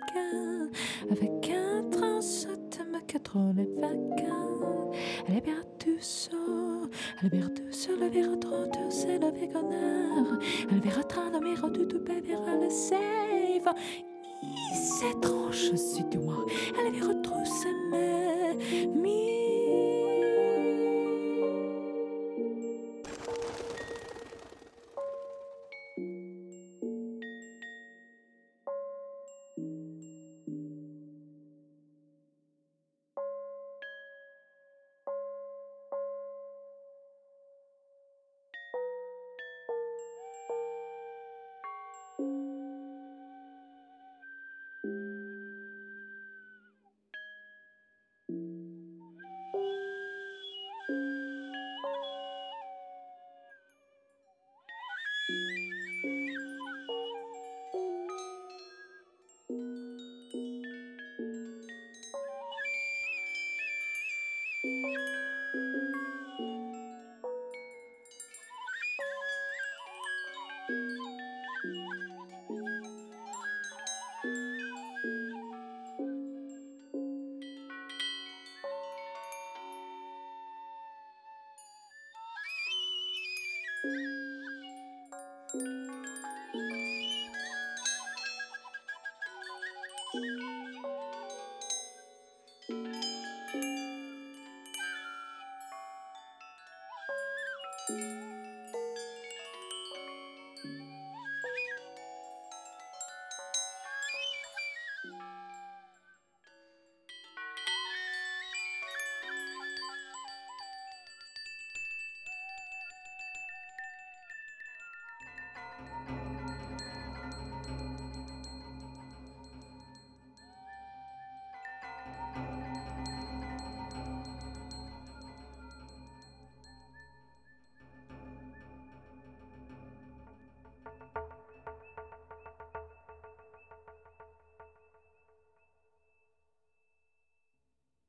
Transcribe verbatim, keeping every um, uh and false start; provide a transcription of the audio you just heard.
vacances, avec un train me quatre les vacances. Elle est bien douce, elle est bien douce, elle verra trop douce, elle verra connard. Elle verra train numéro du tout verra le save. C'est tranche si tu moi, elle verra trop s'aimer. Mi.